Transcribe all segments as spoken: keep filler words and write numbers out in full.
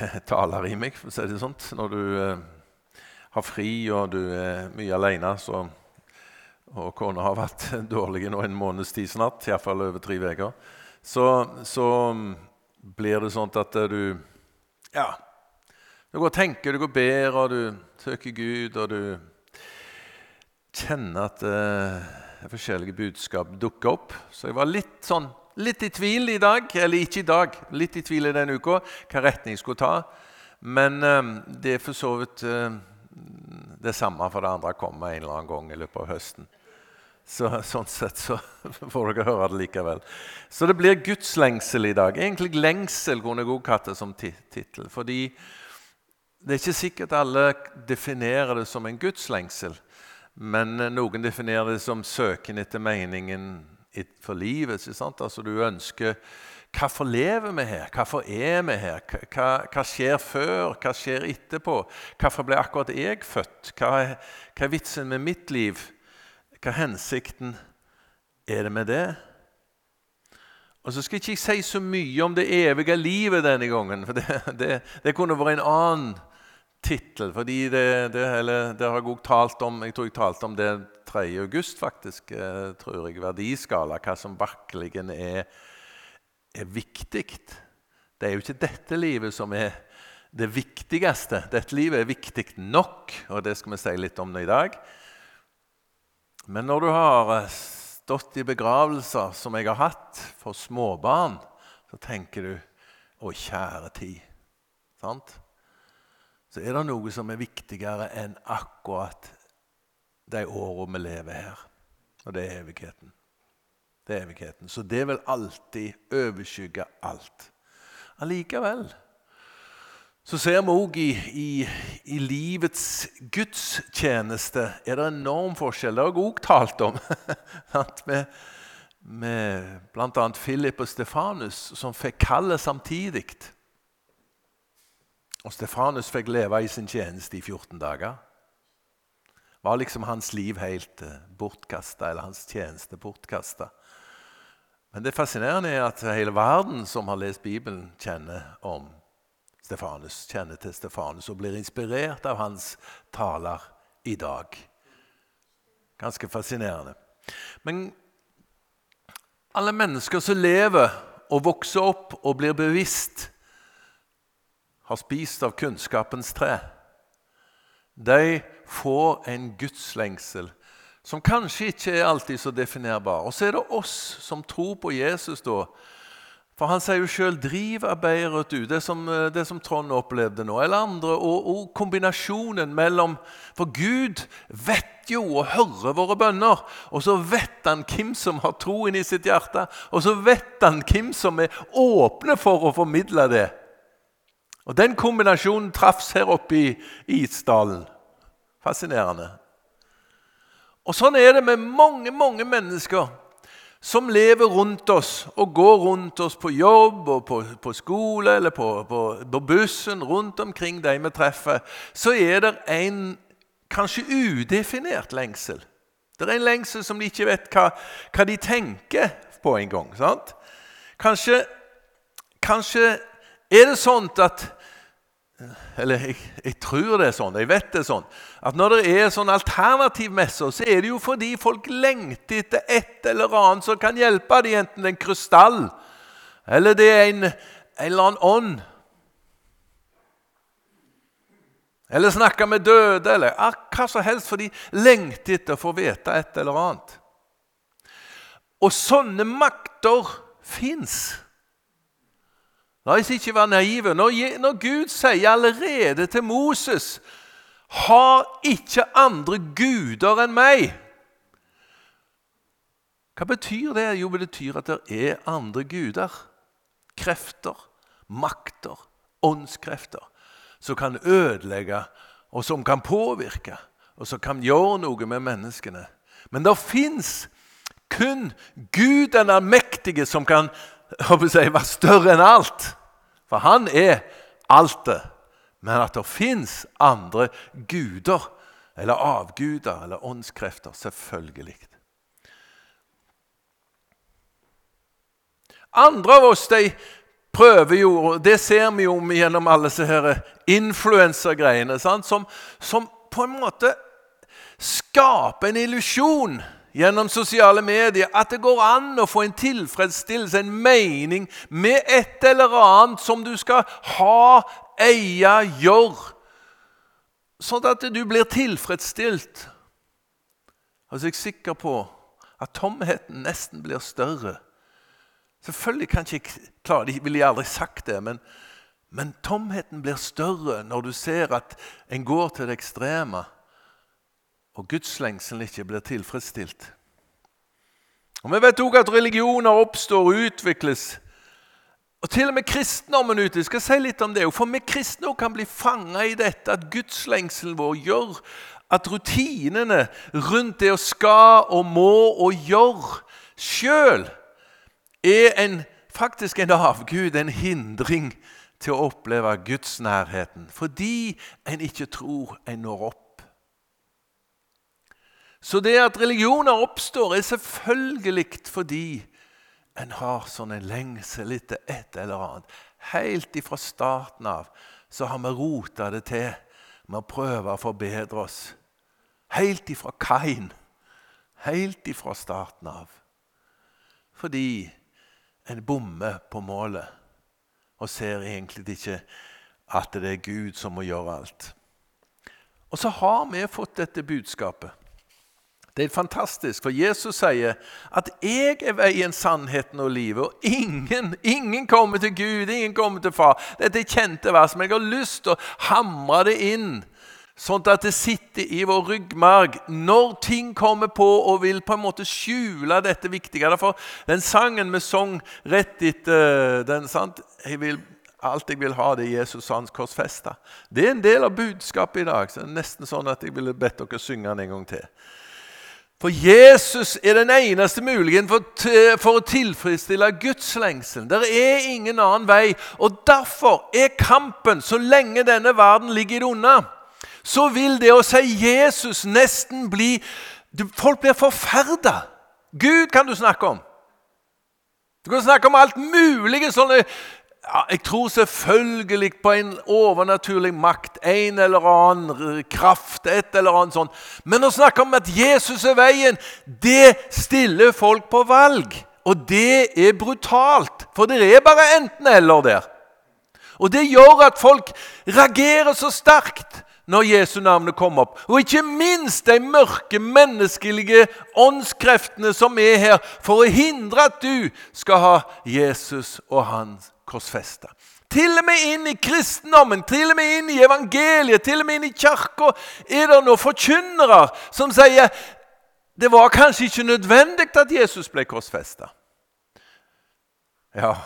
taler i meg, for å si det sånt. Når du eh, har fri, og du er mye alene, så, og kona har vært dårlig nå en måneds tid snart, i hvert fall over tre veker, så, så blir det sånn at du, ja, du går og tenker, du går ber, og du søker Gud, og du kjenner at eh, forskjellige budskap dukker opp. Så jeg var litt sånn, litt i tvil i dag, eller ikke i dag, litt i tvil i denne uka, hva retning jeg skulle ta. Men um, det er for så vidt uh, det samme for det andre kommer en eller annen gang i løpet av høsten. Så, sånn sett så får dere høre det likevel. Så det blir Guds lengsel i dag. Egentlig lengsel kunne jeg også hatt det som titel, fordi det er ikke sikkert alle definerer det som en Guds lengsel, men noen definerer det som søken etter meningen for livet, ikke sant? Altså du ønsker, hvorfor lever vi her? Hvorfor er vi her? Hva, hva skjer før? Hva skjer etterpå? Hvorfor ble akkurat jeg født? Hva er, hva er vitsen med mitt liv? Hva er hensikten? Er det med det? Og så skal jeg ikke si så mye om det evige livet denne gangen, for det, det, det kunne vært en annen titel, fordi det, det, eller, det har jeg også talt om, jeg tror jeg talte om det tredje august faktisk, eh, tror jeg, verdiskala, hva som virkelig er, er viktig. Det er jo ikke dette livet som er det viktigste. Dette livet er viktig nok, og det skal vi si litt om det i dag. Men når du har stått i begravelser som jeg har hatt for småbarn, så tenker du, å kjære tid, sant? Så er det noe som er viktigere enn akkurat de årene vi lever her. Og det er evigheten. Det er evigheten. Så det vil alltid overskygge alt. Allikevel så ser vi også i, i, i livets gudstjeneste er det enorm forskjell. Det har jeg også talt om. med, med blant annet Philip og Stefanus som fikk kallet samtidig. Og Stefanus fikk leve i sin tjeneste i fjorten dager. Var liksom hans liv helt bortkastet, eller hans tjeneste bortkastet. Men det fascinerende er at hele verden som har lest Bibelen kjenner om Stefanus, kjenner til Stefanus og blir inspirert av hans taler i dag. Ganske fascinerende. Men alle mennesker som lever og vokser opp og blir bevisst har spist av kunnskapens tre. De får en gudslengsel som kanskje ikke er alltid så definerbar. Og så er det oss som tror på Jesus da. For han sier jo selv, driv arbeidet ut, det som, det som Trond opplevde nå, eller andre, og, og kombinasjonen mellom, for Gud vet jo og hører våre bønner, og så vet han hvem som har troen i sitt hjerte, og så vet han hvem som er åpne for å formidle det. Og den kombinasjonen treffs her oppe i Isdalen. Fascinerende. Og sånn er det med mange, mange mennesker som lever rundt oss og går rundt oss på jobb og på, på skole eller på, på, på bussen rundt omkring de vi treffer. Så er det en kanskje udefinert lengsel. Det er en lengsel som de ikke vet hva, hva de tenker på en gang. Sant? Kanskje, kanskje er det sånn at, eller jeg, jeg tror det er sånn, jeg vet det er sånn, at når det er sånn alternativmesser, så er det jo fordi folk lengter etter et eller annet som kan hjelpe dem, enten en krystall, eller det er en, en eller annen ånd, eller snakke med døde, eller hva som helst, for de lengter etter å få vite et eller annet. Og sånne makter finnes. La oss ikke være naive. Når, når Gud sier allerede til Moses, har ikke andre guder enn meg. Hva betyr det? Jo, det betyr at det er andre guder. Krefter, makter, åndskrefter, som kan ødelegge, og som kan påvirke, og som kan gjøre noe med menneskene. Men det finnes kun Gud den allmektige som kan si, være større enn alt. For han er alt det. Men at det finnes andre guder, eller avguder, eller åndskrefter, selvfølgelig. Andre av oss, de prøver jo, og det ser vi jo gjennom alle disse her influencer-greiene, sant? Som, som på en måte skaper en illusjon gjennom sosiale medier, at det går an å få en tilfredsstillelse, en mening med et eller annet som du skal ha, eie, gjøre, sånn at du blir tilfredsstilt. Altså jeg er sikker på at tomheten nesten blir større. Selvfølgelig kan jeg ikke klare det, ville jeg aldri sagt det, men, men tomheten blir større når du ser at en går til det ekstreme, og Guds lengsel ikke blir tilfredsstilt. Og vi vet også at religioner oppstår og utvikles. Og til og med kristendommen ute, jeg skal si litt om det, for vi kristne kan bli fanget i dette, at Guds lengsel vår gjør at rutinene rundt det å skal og må og gjøre selv er en, faktisk en avgud, en hindring til å oppleve Guds nærheten, fordi en ikke tror en når opp. Så det at religioner oppstår er selvfølgelig fordi en har sånn en lengsel etter et eller annet. Helt ifra starten av så har vi rotet det til med å prøve å forbedre oss. Helt ifra Kain, helt ifra starten av. Fordi en bommer på målet og ser egentlig ikke at det er Gud som må gjøre alt. Og så har vi fått dette budskapet. Det er fantastisk, for Jesus sier at jeg er veien, sannheten og livet, og ingen, ingen kommer til Gud, ingen kommer til far. Dette er kjente vers, men jeg har lyst til å hamre det inn, sånn at det sitter i vår ryggmarg når ting kommer på og vil på en måte skjule dette viktige. Derfor den sangen med sang rett etter den, sant? Jeg vil, alt jeg vil ha det Jesus hans korsfesta. Det er en del av budskapet i dag, så det er nesten sånn at jeg ville bedt dere synge den en gang til. For Jesus er den eneste muligheten for, for å tilfredsstille Guds lengsel. Det er ingen annen vei, og derfor er kampen, så lenge denne verden ligger i det onde, så vil det å si Jesus nesten bli, folk blir forferdet. Gud kan du snakke om. Du kan snakke om alt mulig, sånne, ja, jeg tror selvfølgelig på en overnaturlig makt, en eller annen kraft, et eller annet sånt. Men å snakke om at Jesus er veien, det stiller folk på valg. Og det er brutalt, for det er bare enten eller der. Og det gjør at folk reagerer så sterkt når Jesu navnet kommer opp. Og ikke minst de mørke menneskelige åndskreftene som er her for å hindre at du skal ha Jesus og hans korsfesta. Til og med inn i kristendommen, til og med inn i evangeliet, til og med inn i kirka er det noen forkynnere som sier det var kanskje ikke nødvendig at Jesus ble korsfesta. Ja.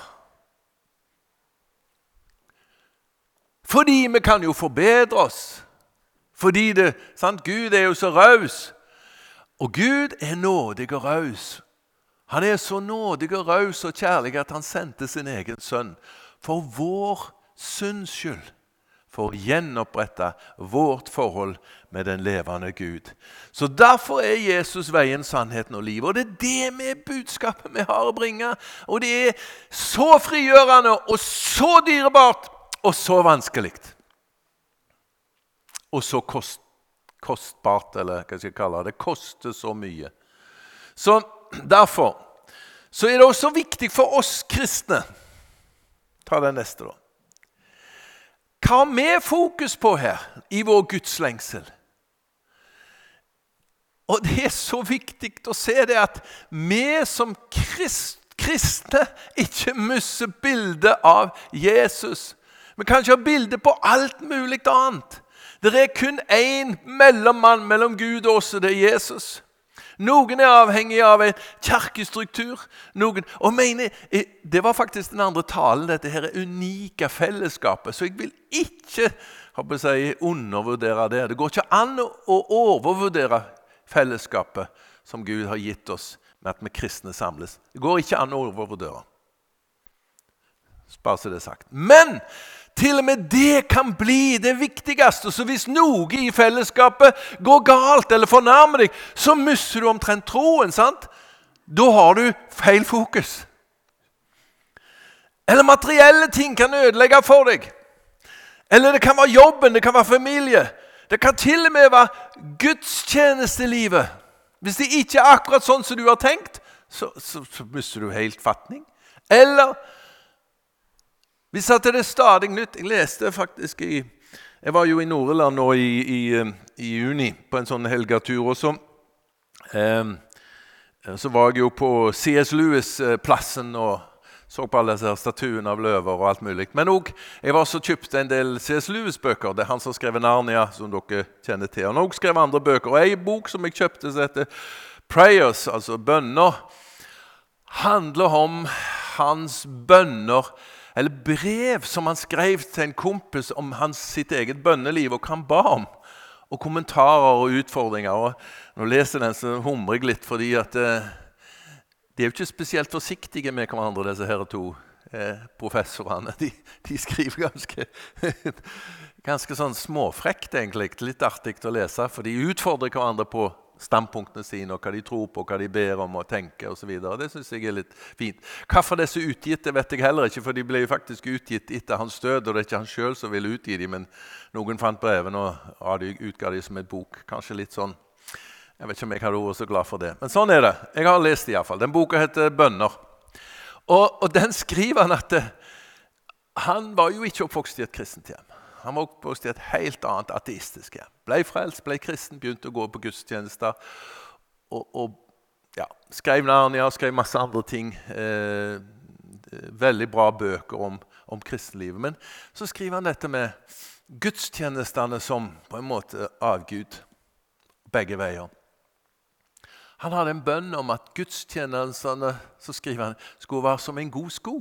Fordi vi kan jo forbedre oss. Fordi det, sant, Gud er jo så raus. Og Gud er nådig og raus. Han er så nådig og raus og kjærlig at han sendte sin egen sønn for vår synds skyld, for å gjenopprette vårt forhold med den levende Gud. Så derfor er Jesus veien, sannheten og livet. Og det er det med budskapet vi har å bringe. Og det er så frigjørende og så dyrebart og så vanskelig. Og så kost, kostbart, eller hva skal jeg kalle det, det koster så mye. Så derfor så er det også viktig for oss kristne. Ta den neste da. Hva har vi fokus på her i vår Guds lengsel? Og det er så viktig å se det at vi som krist, kristne ikke misser bildet av Jesus. Vi kan ikke ha bilde på alt mulig annet. Det er kun en mellommann mellom Gud og oss, og det er Jesus. Noen er avhengig av en kirkestruktur. Noen, og mener, det var faktisk den andre talen, dette her unike fellesskapet. Så jeg vil ikke håper jeg, undervurdere det. Det går ikke an å overvurdere fellesskapet som Gud har gitt oss med at vi kristne samles. Det går ikke an å overvurdere. Bare så det er sagt. Men til og med det kan bli det viktigste. Så hvis noe i fellesskapet går galt eller fornærmer deg, så mister du omtrent troen, sant? Da har du feil fokus. Eller materielle ting kan ødelegge for deg. Eller det kan være jobben, det kan være familie. Det kan til og med være gudstjenestelivet. Hvis det ikke er akkurat sånn som du har tenkt, så, så, så mister du helt fatning. Eller, hvis at det er stadig nytt, jeg leste faktisk i, jeg var jo i Nordland nå i, i, i juni på en sånn helgetur, og så, eh, så var jeg jo på C S Lewis-plassen og så på alle disse statuene av løver og alt mulig. Men også, jeg var så kjøpt en del C S Lewis-bøker. Det er han som skrev Narnia, som dere kjenner til. Han har også skrevet andre bøker. Og en bok som jeg kjøpte som heter Prayers, altså bønner, handler om hans bønner, eller brev som han skrev til en kompis om hans sitt eget bønneliv, og hva han ba om. Og kommentarer og utfordringer. Og når jeg leser den, så humrer jeg litt, fordi at de er jo ikke spesielt forsiktige med hverandre, disse her to eh, professorene. De, de skriver ganske, ganske sånn småfrekt, egentlig. Litt artig å lese, for de utfordrer hverandre på standpunktene sine, og hva de tror på, hva de ber om og tenker, og så videre. Det synes jeg er litt fint. Hvorfor disse utgitt, det vet jeg heller ikke, for de ble jo faktisk utgitt etter hans død, og det er ikke han selv som ville utgi dem, men noen fant breven og utga dem som et bok. Kanskje litt sånn. Jeg vet ikke om jeg hadde vært så glad for det. Men sånn er det. Jeg har lest det i hvert fall. Den boka heter Bønner. Og, og den skriver han at det, han var jo ikke oppvokst i et kristent hjem. Han var oppvokst i et helt annet ateistisk hjem. Ble frelst, ble kristen, begynte å gå på gudstjenester. Og, og ja, skrev Narnia, skrev masse andre ting. Eh, veldig bra bøker om, om kristenlivet. Men så skriver han dette med gudstjenestene som på en måte avgud. Begge veier. Han hadde en bønn om at gudstjenestene, så skriver han, skulle være som en god sko.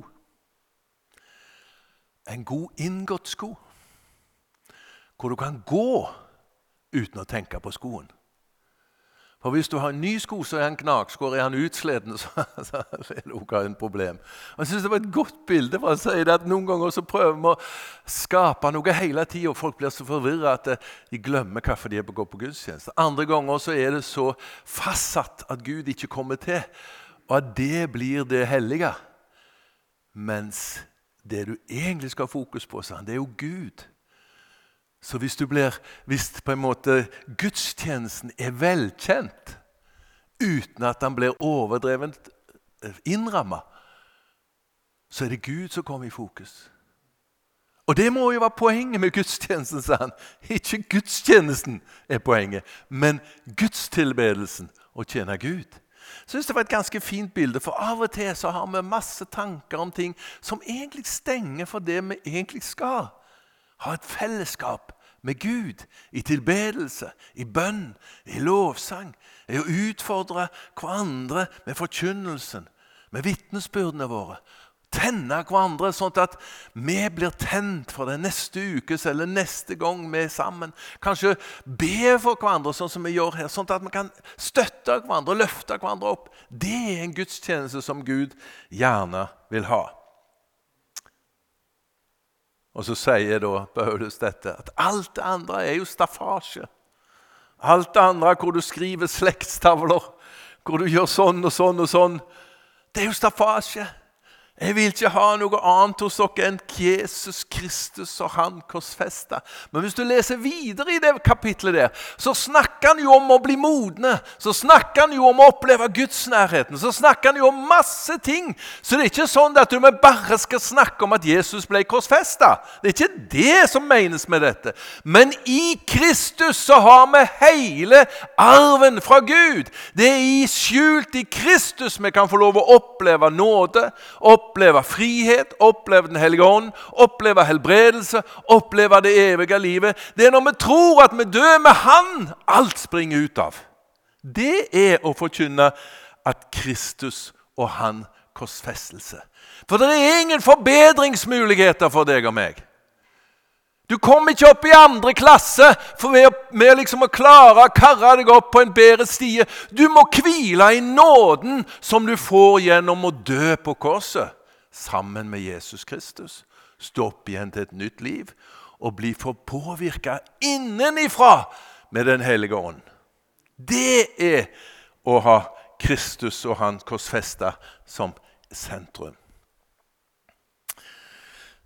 En god inngått sko. Hvor du kan gå uten å tenke på skoen. For hvis du har en ny sko, så er han knakskår, er han utsleden, så, så er det også en problem. Og jeg synes det var et godt bilde for å si det, at noen ganger så prøver vi å skape noe hele tiden, og folk blir så forvirret at de glemmer hvorfor de er på å gå på gudstjeneste. Andre ganger så er det så fastsatt at Gud ikke kommer til, og at det blir det hellige. Mens det du egentlig skal ha fokus på, det er jo Gud. Så hvis, du blir, hvis på en måte gudstjenesten er velkjent, uten at den blir overdrevent innrammet, så er det Gud som kommer i fokus. Og det må jo være poenget med gudstjenesten, sa han. Ikke gudstjenesten er poenget, men gudstilbedelsen å tjene Gud. Jeg synes det var et ganske fint bilde, for av og til så har vi masse tanker om ting som egentlig stenger for det vi egentlig skal. Ha et fellesskap med Gud i tilbedelse, i bønn, i lovsang, i å utfordre hverandre med forkynnelsen, med vittnesbyrdene våre. Tenne hverandre sånn at vi blir tent for det neste ukes eller neste gang vi er sammen. Kanskje be for hverandre sånn som vi gjør her, sånn at vi kan støtte hverandre, løfte hverandre opp. Det er en gudstjeneste som Gud gjerne vil ha. Og så sier da Paulus dette, at alt det andre er jo staffasje. Alt det andre hvor du skriver slektstavler, hvor du gjør sånn og sånn og sånn, det er jo staffasje. Jeg vil ikke ha noe annet hos dere enn Jesus Kristus og han korsfestet. Men hvis du leser videre i det kapitlet der, så snakker han jo om å bli modne. Så snakker han jo om å oppleve Guds nærheten. Så snakker han jo om masse ting. Så det er ikke sånn at du bare skal snakke om at Jesus ble korsfestet. Det er ikke det som menes med dette. Men i Kristus så har vi hele arven fra Gud. Det er i skjult i Kristus vi kan få lov å oppleve nåde, oppleve oppleve frihet, oppleve den hellige ånd, oppleve helbredelse, oppleve det evige livet. Det er når vi tror at vi dør med han, alt springer ut av. Det er å forkynne at Kristus og han korsfestelse. For det er ingen forbedringsmuligheter for deg og meg. Du kommer ikke opp i andre klasse for med, med liksom å klare å karre deg opp på en bedre stie. Du må hvile i nåden som du får gjennom å dø på korset sammen med Jesus Kristus. Stå opp igjen til et nytt liv og bli påvirket innenifra med den hellige ånd. Det er å ha Kristus og han korsfestet som sentrum.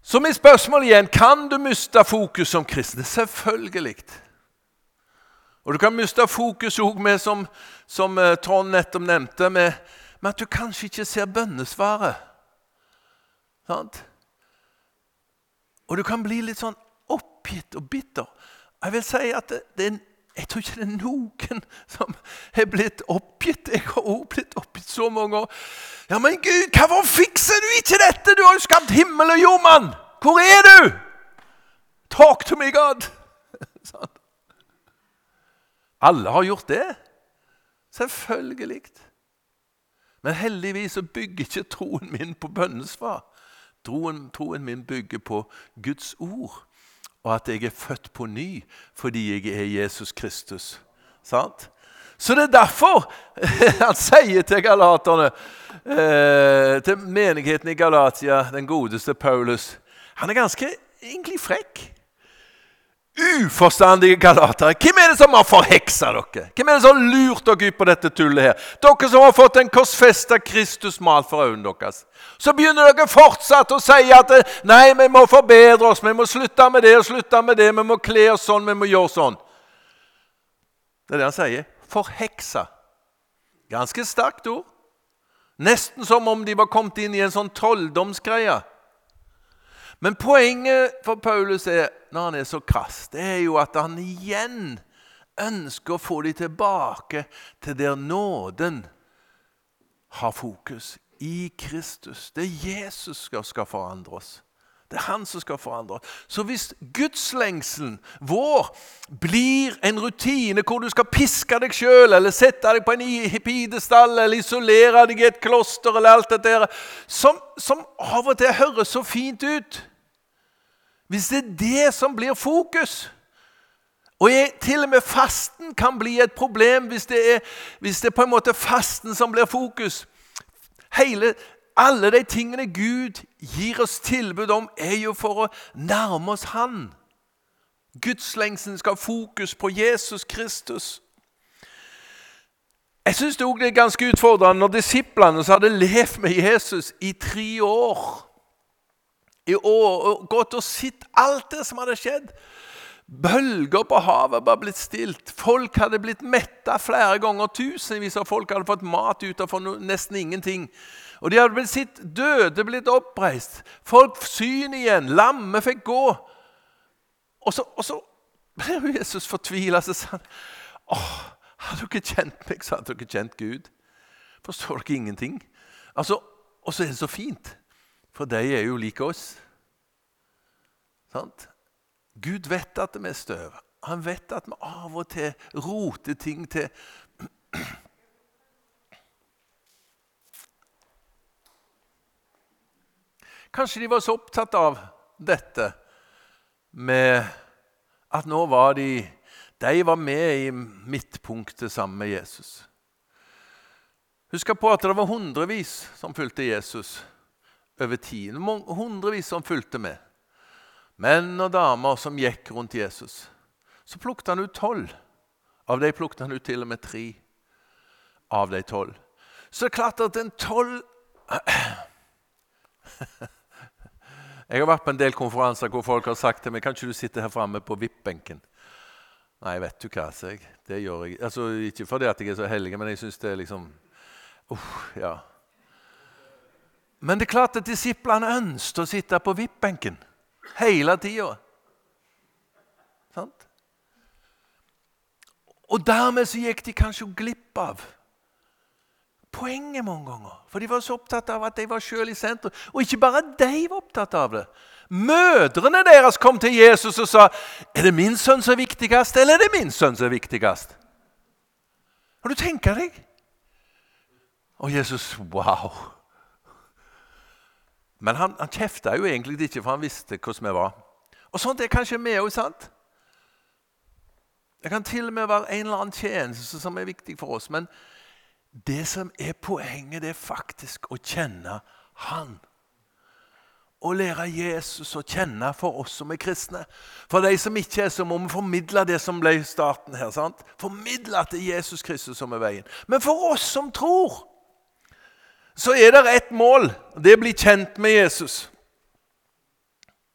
Så mitt spørsmål igjen, kan du miste fokus som kristen? Selvfølgelig. Og du kan miste fokus også med, som, som Trond nettopp nevnte, med, med at du kanskje ikke ser bønnesvaret. Sant? Og du kan bli litt sånn oppgitt og bitter. Jeg vil si at det, det er en Jeg tror ikke det er noen som har blitt oppgitt. Jeg har også blitt oppgitt så mange år. Ja, men Gud, hvorfor fikser du ikke dette? Du har jo skapt himmel og jord, mann. Hvor er du? Talk to me, God. Sånn. Alle har gjort det. Selvfølgelig. Men heldigvis så bygger ikke troen min på bønnesvar. Troen, troen min bygger på Guds ord. Og at jeg er født på ny fordi jeg er Jesus Kristus. Sant? Så det er derfor han sier til galaterne, eh, til menigheten i Galatia, den godeste Paulus, han er ganske egentlig frekk. Uforstandige galatere. Hvem er det som har forhekset dere? Hvem er det som har lurt dere ut på dette tullet her? Dere som har fått en korsfestet Kristus malt for øynene deres. Så begynner dere fortsatt å si at nei, vi må forbedre oss, vi må slutte med det og slutte med det, vi må kle oss sånn, vi må gjøre sånn. Det er det han sier. Forhekset. Ganske sterkt ord. Nesten som om de var kommet inn i en sånn trolldomsgreie. Men poenget for Paulus er, når han er så krass, det er jo at han igjen ønsker å få de tilbake til der nåden har fokus i Kristus. Det er Jesus som skal forandre oss. Det er han som skal forandre oss. Så hvis Guds lengselen vår blir en rutine hvor du skal piske deg selv, eller sette deg på en pidestall, eller isolere deg i et kloster, eller alt det der, som, som av og til høres så fint ut, hvis det er det som blir fokus, og jeg, til og med fasten kan bli et problem hvis det er, hvis det er på en måte fasten som blir fokus. Hele, alle de tingene Gud gir oss tilbud om er jo for å nærme oss han. Guds lengsel skal ha fokus på Jesus Kristus. Jeg synes det også er ganske utfordrende når disiplene som hadde levd med Jesus i tre år, i år, og gått og sett alt det som hadde skjedd. Bølger på havet var blitt stilt. Folk hadde blitt mettet flere ganger. Tusenvis av folk hadde fått mat ut av no, nesten ingenting. Og de hadde blitt sitt døde, blitt oppreist. Folk syn igjen. Lamme fikk gå. Og så, og så ble Jesus fortvilet. Så sa han, åh, har dere kjent meg? Så hadde dere kjent Gud. Forstår dere ingenting? Altså, og så er det så fint. For de er jo like oss. Sant? Gud vet at det er støv. Han vet at vi av og til roter ting til. Kanskje de var så opptatt av dette med at nå var de, de var med i midtpunktet sammen med Jesus. Husk på at det var hundrevis som fulgte Jesus over tid. Hundrevis som fulgte med. Menn og damer som gikk rundt Jesus. Så plukket han ut tolv. Av dem plukket han ut til og med tre av de tolv. Så det er klart at den tolv... Jeg har vært på en del konferanser hvor folk har sagt til meg, kan ikke du sitte her fremme på vippbenken? Nei, vet du hva, sier jeg. Det gjør jeg. Altså, ikke fordi at jeg er så hellig, men jeg synes det er liksom... Uh, ja. Men det er klart at disiplene ønsket å sitte på vippbenken hele tiden. Sant? Og dermed så gikk de kanskje glipp av poenget mange ganger. For de var så opptatt av at de var selv i sentrum. Og ikke bare de var opptatt av det. Mødrene deres kom til Jesus og sa, er det min sønn som er viktigast, eller er det min sønn som er viktigast? Har du tenkt deg? Og Jesus, wow! Men han, han kjeftet jo egentlig ikke, for han visste hvordan vi var. Og sånt er kanskje med også, sant? Det kan til og med være en eller annen tjeneste som er viktig for oss, men det som er poenget, det er faktisk å kjenne han. Å lære Jesus å kjenne for oss som er kristne. For de som ikke er, så må vi formidle det som ble starten her, sant? Formidle at det er Jesus Kristus som er veien. Men for oss som tror, så er det ett mål, det er å bli kjent med Jesus.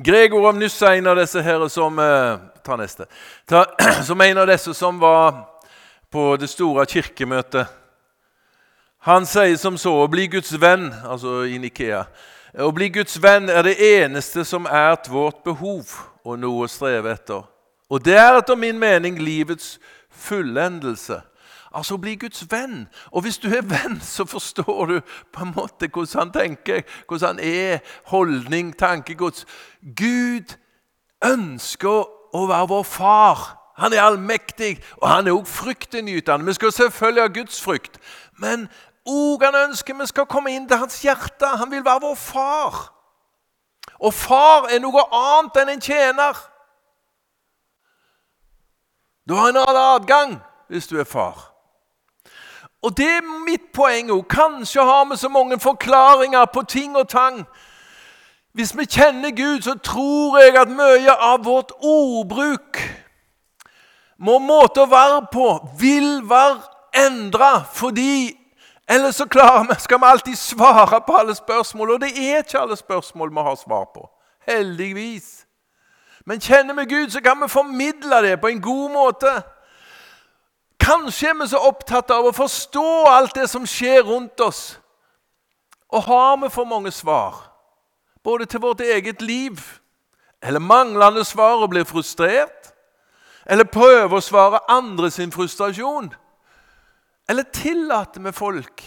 Gregor av Nyssa, en av disse her som, eh, ta neste, ta, som en av disse som var på det store kirkemøtet. Han sier som så, å bli Guds venn, altså i Nikea, å bli Guds venn er det eneste som er et vårt behov og noe å streve etter. Og det er etter min mening livets fullendelse. Altså å bli Guds venn. Og hvis du er venn, så forstår du på en måte hvordan han tenker, hvordan han er, holdning, tankegods. Gud ønsker å være vår far. Han er allmektig, og han er også fryktinngytende. Vi skal selvfølgelig ha Guds frykt. Men og han ønsker vi skal komme inn til hans hjerte. Han vil være vår far. Og far er noe annet enn en tjener. Du har en annen adgang hvis du er far. Og det er mitt poeng også. Kanskje har vi så mange forklaringer på ting og tang. Hvis vi kjenner Gud, så tror jeg at mye av vårt ordbruk må måte å være på, vil være endret, fordi ellers så klarer vi, skal vi alltid svare på alle spørsmål, og det er ikke alle spørsmål vi har svar på. Heldigvis. Men kjenner vi Gud, så kan vi formidle det på en god måte. Kanskje er vi så opptatt av å forstå alt det som skjer rundt oss. Og har vi for mange svar, både til vårt eget liv, eller manglende svar og blir frustrert, eller prøver å svare andre sin frustrasjon, eller tillater med folk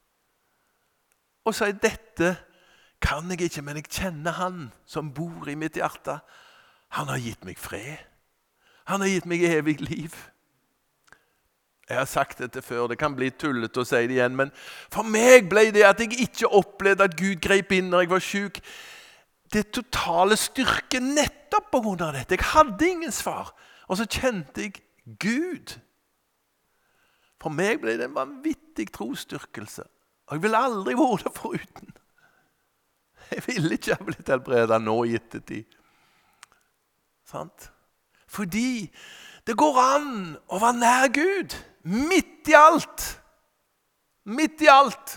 og sier dette kan jeg ikke, men jeg kjenner han som bor i mitt hjerte. Han har gitt meg fred. Han har gitt meg evig liv. Jeg har sagt dette før, det kan bli tullet å si det igjen, men for meg ble det at jeg ikke opplevde at Gud grep inn når jeg var syk. Det totale styrke nettopp på grunn av dette. Jeg hadde ingen svar, og så kjente jeg Gud. For meg ble det en vanvittig trosstyrkelse. Og jeg ville aldri vært det foruten. Jeg ville ikke ha blitt helbredet nå i ettertid. Sant? Fordi det går an å være nær Gud. Midt i alt. Midt i alt.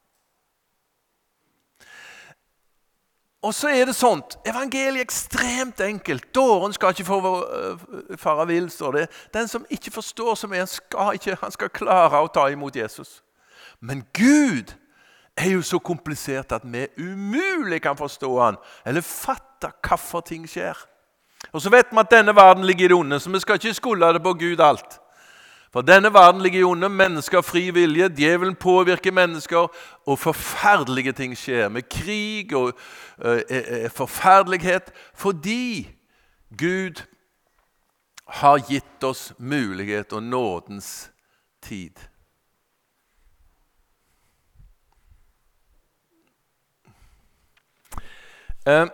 Og så er det sånt, evangeliet er ekstremt enkelt. Dåren skal ikke få fare vill, står det. Den som ikke forstår som er, han skal, ikke, han skal klare å ta imot Jesus. Men Gud er jo så komplisert at vi umulig kan forstå han, eller fatte hva ting skjer. Og så vet vi at denne verden ligger i det onde, så vi skal ikke skulde det på Gud alt. For denne verden ligger i onde, mennesker har fri vilje, djevelen påvirker mennesker, og forferdelige ting skjer med krig og uh, uh, forferdelighet, fordi Gud har gitt oss mulighet og nådens tid. Uh,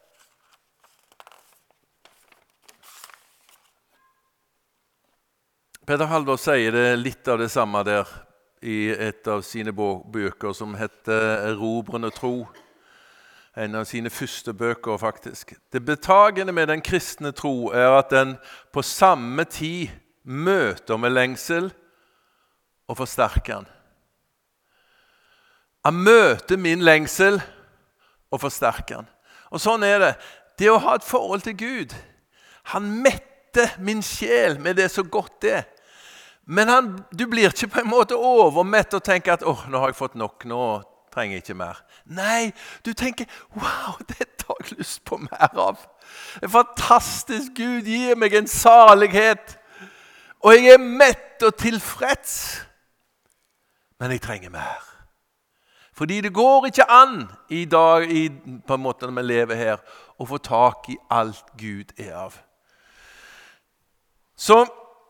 Peter Halldor sier det litt av det samme der i et av sine bøker som heter Erobrende tro. En av sine første bøker faktisk. Det betagende med den kristne tro er at den på samme tid møter med lengsel og forsterker den. Han møter min lengsel og forsterker den. Og sånn er det. Det å ha et forhold til Gud. Han metter min sjel med det så godt det er. Men han, du blir ikke på en måte overmett og tenker at åh, nå har jeg fått nok, nå trenger jeg ikke mer. Nei, du tenker, wow, dette har jeg lyst på mer av. En fantastisk Gud gir meg en salighet, og jeg er mett og tilfreds. Men jeg trenger mer. Fordi det går ikke an i dag, i, på en måte når vi lever her, å få tak i alt Gud er av. Så,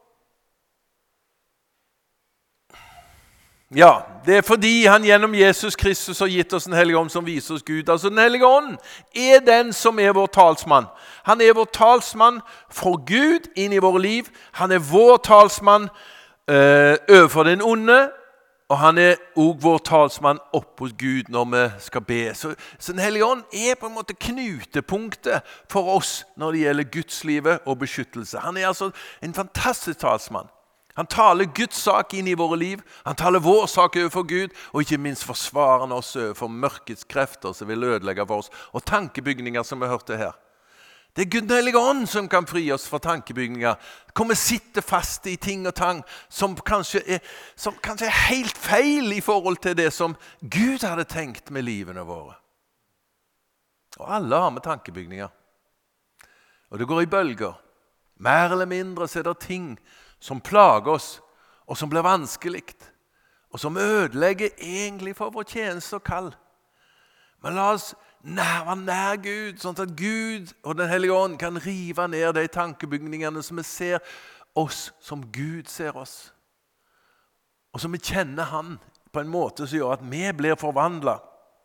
ja, det er fordi han gjennom Jesus Kristus har gitt oss en hellig ånd som viser oss Gud. Altså den hellige ånd er den som er vår talsmann. Han er vår talsmann for Gud inn i våre liv. Han er vår talsmann øh, overfor den onde, og han er også vår talsmann opp hos Gud når vi skal be. Så, så den hellige ånd er på en måte knutepunktet for oss når det gjelder Gudslivet og beskyttelse. Han er altså en fantastisk talsmann. Han taler Guds sak inn i våre liv. Han taler vår sak overfor Gud, og ikke minst forsvarer han oss overfor mørkets krefter som vil ødelegge for oss, og tankebygninger som vi hørte her. Det er Gud den hellige ånd som kan fri oss fra tankebygninger. Kommer sitte fast i ting og tang som kanskje, er, som kanskje er helt feil i forhold til det som Gud hadde tenkt med livene våre. Og alle har med tankebygninger. Og det går i bølger. Mer eller mindre så er det ting som plager oss, og som blir vanskelig, og som ødelegger egentlig for vår tjeneste og kall. Men la oss nær, være nær Gud, sånn at Gud og den hellige ånd kan rive ned de tankebygningene som vi ser oss som Gud ser oss. Og som vi kjenner han på en måte som gjør at vi blir forvandlet.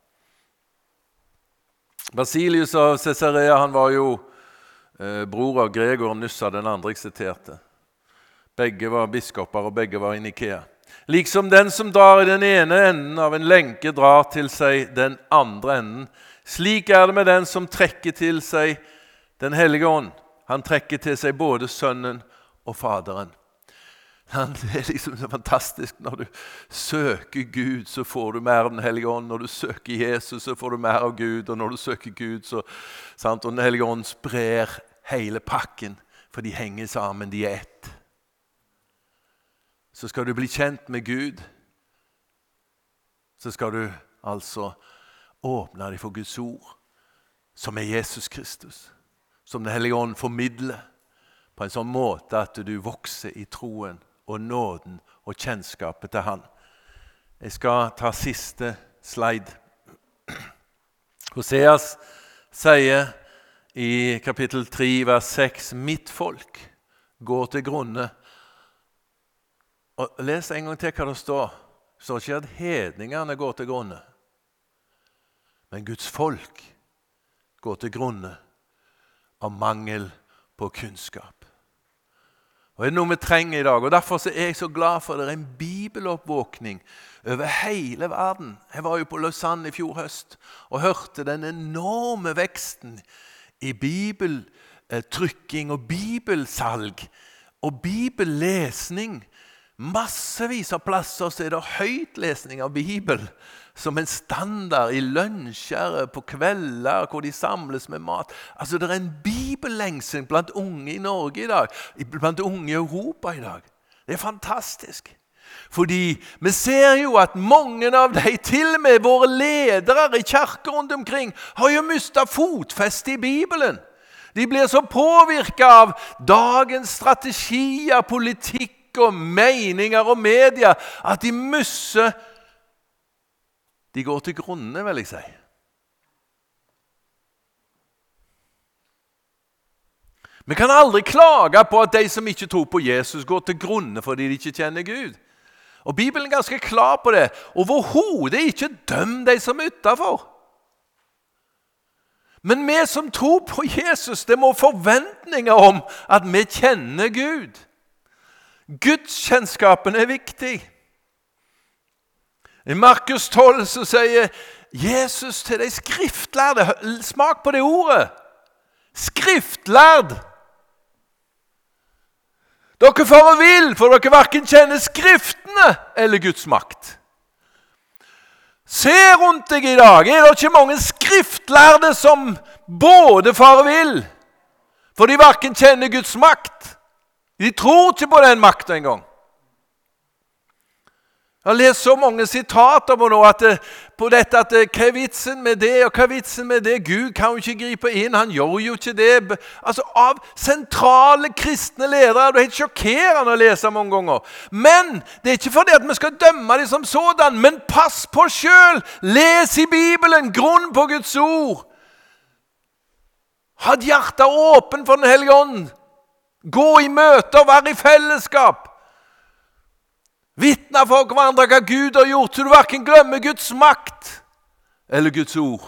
Basilius av Caesarea, han var jo eh, bror av Gregor Nyssa, den andre jeg siterte. Begge var biskoper, og begge var i Nikea. Liksom den som drar i den ene enden av en lenke drar til seg den andre enden. Slik er det med den som trekker til seg den hellige ånd. Han trekker til seg både sønnen og faderen. Det er liksom så fantastisk. Når du søker Gud, så får du mer av den hellige ånd. Når du søker Jesus, så får du mer av Gud. Og når du søker Gud, så sant? Og den hellige ånd sprer hele pakken, for de henger sammen, de er ett. Så skal du bli kjent med Gud, så skal du altså åpne deg for Guds ord, som er Jesus Kristus, som den hellige ånd formidler på en sånn måte at du vokser i troen og nåden og kjennskapet til han. Jeg skal ta siste slide. Hoseas sier i kapittel tre, vers seks, mitt folk går til grunne. Og les en gang til hva det står. Det står ikke at hedningene går til grunne. Men Guds folk går til grunne av mangel på kunnskap. Og det er noe vi trenger i dag. Og derfor er jeg så glad for at det er en bibeloppvåkning over hele verden. Jeg var jo på Lausanne i fjor høst og hørte den enorme veksten i bibeltrykking og bibelsalg og bibellesning. Massevis av plasser så er det høytlesning av Bibel som en standard i lunsjer, på kvelder, hvor de samles med mat. Altså det er en bibellengsel blant unge i Norge i dag, blant unge i Europa i dag. Det er fantastisk. Fordi vi ser jo at mange av de, til og med våre ledere i kirker rundt omkring, har jo mistet fotfeste i Bibelen. De blir så påvirket av dagens strategier, politikk, og meninger og media, at de musser, de går til grunne, vil jeg si. Vi kan aldri klage på at de som ikke tror på Jesus går til grunne fordi de ikke kjenner Gud. Og Bibelen er ganske klar på det. Overhodet ikke døm de som er utenfor. Men vi som tror på Jesus, det må forventninger om at vi kjenner Gud. Gudskjennskapen er viktig. I Markus tolv så sier Jesus til de skriftlærde, smak på det ordet, skriftlærd. Dere farer vill, for dere hverken kjenner skriftene eller Guds makt. Se rundt deg i dag, er det ikke mange skriftlærde som både farer vill, for de hverken kjenner Guds makt. De tror ikke på den makten en gang. Jeg har lest så mange sitater på nå at det, på dette at det, hva er vitsen med det, og hva er vitsen med det? Gud kan jo ikke gripe inn, han gjør jo ikke det. Altså av sentrale kristne ledere, det er helt sjokkerende å lese mange ganger. Men det er ikke fordi at vi skal dømme dem som sådan, men pass på selv, les i Bibelen, grunn på Guds ord. Ha hjertet åpen for den hellige ånd. Gå i møter, være i fellesskap. Vittne for hverandre hva Gud har gjort, så du hverken glemmer Guds makt eller Guds ord.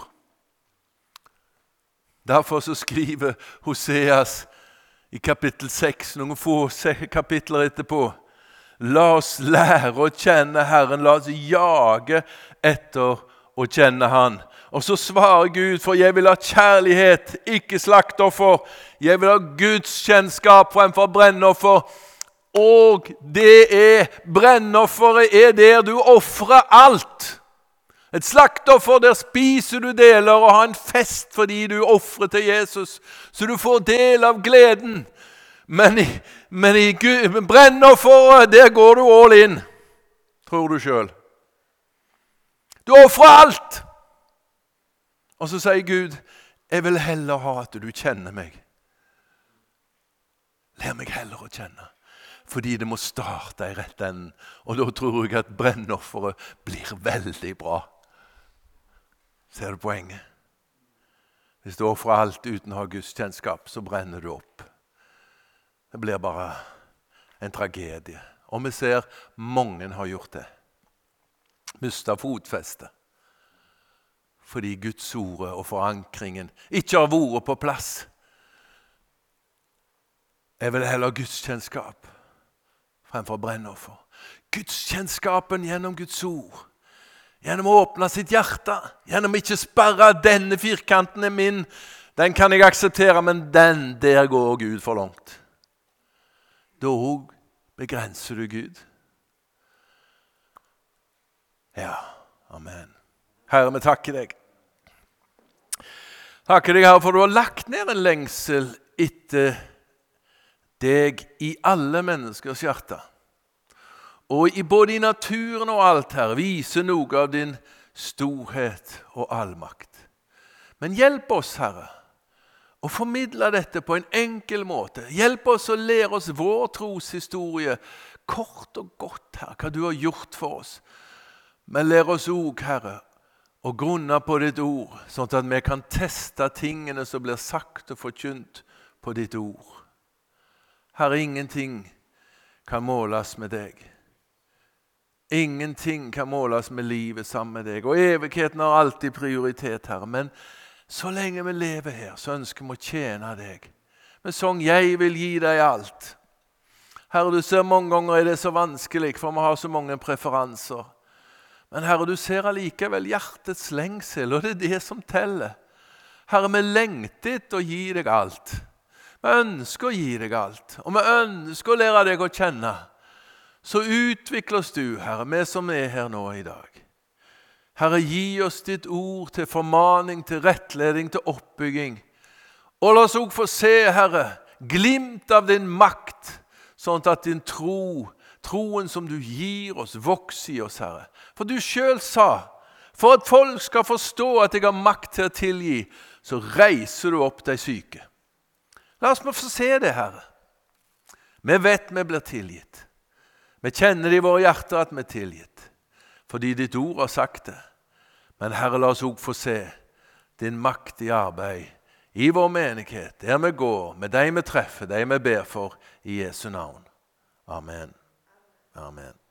Derfor så skriver Hoseas i kapittel seks, noen få kapitler etterpå, la oss lære å kjenne Herren, la oss jage etter å kjenne Han. Og så svarer Gud, for jeg vil ha kjærlighet, ikke slaktoffer. Jeg vil ha Guds kjennskap fremfor brennoffer. Og det er, brennofferet er der du offrer alt. Et slaktoffer, der spiser du deler og har en fest fordi du offrer til Jesus, så du får del av gleden. Men i, men i brennofferet, der går du all in, tror du selv. Du offrer alt. Og så sier Gud, jeg vil heller ha at du kjenner meg. Lær meg heller å kjenne. Fordi det må starte i rett enden. Og da tror jeg at brennofferet blir veldig bra. Ser du poenget? Hvis du offrer alt uten å ha Guds kjennskap, så brenner du opp. Det blir bare en tragedie. Og vi ser mange har gjort det. Mistet fotfeste. Fordi Guds ord og forankringen ikke har vært på plass. Jeg vil heller ha Guds kjennskap fremfor brennoffer. Guds kjennskapen gjennom Guds ord. Gjennom å åpne sitt hjerte. Gjennom ikke sperre denne firkanten er min. Den kan jeg akseptere, men den, der går Gud for langt. Da begrenser du Gud. Ja, amen. Herre, vi takker deg. Takker deg, Herre, for du har lagt ned en lengsel etter deg i alle menneskers hjerte. Og i både i naturen og alt, Herre, viser noe av din storhet og allmakt. Men hjelp oss, Herre, å formidle dette på en enkel måte. Hjelp oss å lære oss vår troshistorie, kort og godt, Herre, hva du har gjort for oss. Men lær oss også, Herre, å grunne på ditt ord, sånn at vi kan teste tingene som blir sagt og forkynt på ditt ord. Herre, ingenting kan måles med deg. Ingenting kan måles med livet sammen med deg. Og evigheten har alltid prioritet, Herre. Men så lenge vi lever her, så ønsker vi å tjene deg. Med sånn, jeg vil gi deg alt. Herre, du ser mange ganger er det så vanskelig, for vi har så mange preferanser. Men Herre, du ser allikevel hjertets lengsel, og det er det som teller. Herre, vi lengter etter å gi deg alt. Vi ønsker å gi deg alt, og vi ønsker å lære deg å kjenne. Så utvikles du, Herre, vi som er her nå i dag. Herre, gi oss ditt ord til formaning, til rettledning, til oppbygging. Og la oss også få se, Herre, glimt av din makt, sånn at din tro, troen som du gir oss, vokser i oss, Herre. For du selv sa, for at folk skal forstå at jeg har makt til å tilgi, så reiser du opp de syke. La oss få se det, Herre. Vi vet vi blir tilgitt. Vi kjenner det i våre hjerter at vi er tilgitt, fordi ditt ord har sagt det. Men Herre, la oss også få se din makt i arbeid, i vår menighet, der vi går, med deg vi treffer, deg vi ber for, i Jesu navn. Amen. Amen.